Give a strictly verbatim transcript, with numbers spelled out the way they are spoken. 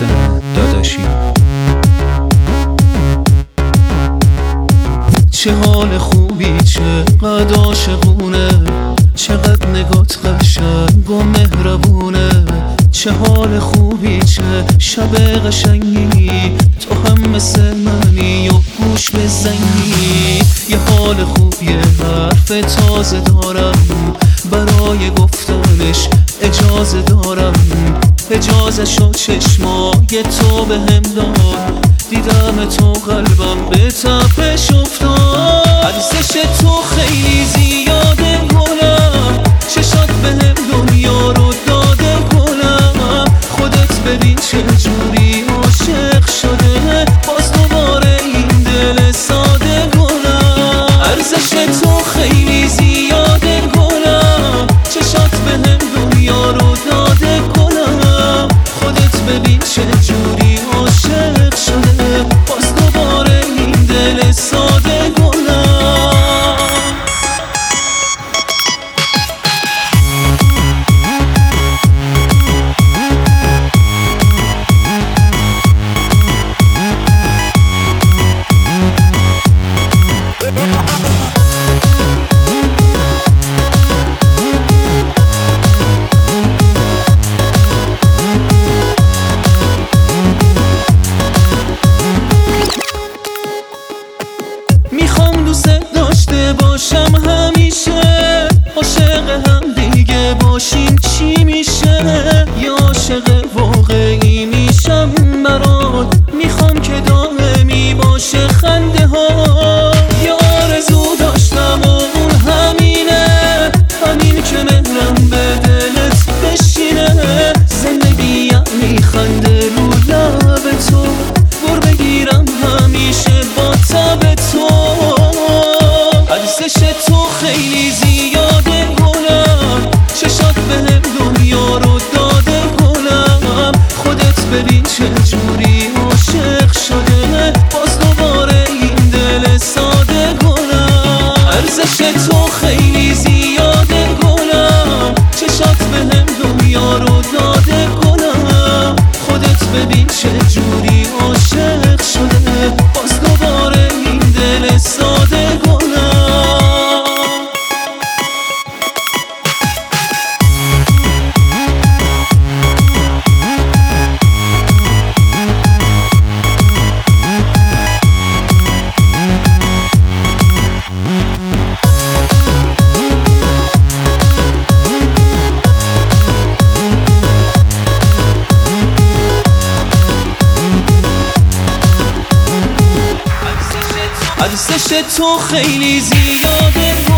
محسن داداشی. چه حال خوبی، چقدر عاشقونه، چقدر نگات قشنگ و مهربونه. چه حال خوبی، چه شب قشنگی، تو هم مثل منی و گوش بزنی. یه حال خوب، یه حرف تازه دارم، برای گفتنش اجازه دارم. اجازه شد چشمای تو به هم داد، دیدم تو قلبم به تپش افتاد. ارزش تو خیلی زیاده گلم، چشات به هم دنیا رو داده گلم. خودت ببین چجوری عاشق شده، باز دوباره این دل ساده گلم. ارزش تو خیلی زیاده گلم، چشات به هم دنیا رو داده گلم. خودت ببین چجوری عاشق شده، باز دوباره این دل ساده گلم. میخوام دوست داشته باشم همیشه، عاشق هم دیگه باشیم چی میشه؟ یا عاشق واقعی میشم برات، میخوام که دائمی باشه خنده ها. یا آرزو داشتم و اون همینه، همین که مهرم به دلت بشینه. زندگی یعنی خنده رو لب تو، بر بگیرم همیشه با تب تو. ارزش تو خیلی زیاده گلم، چشات به هم دنیا رو داده گلم. خودت ببین چجوری عاشق شده، باز دوباره این دل ساده گلم. ارزش تو خیلی زیاده گلم، چشات به هم دنیا رو داده گلم. خودت ببین چجوری عاشق شده، باز دوباره این دل ساده گلم. ارزش تو خیلی زیاده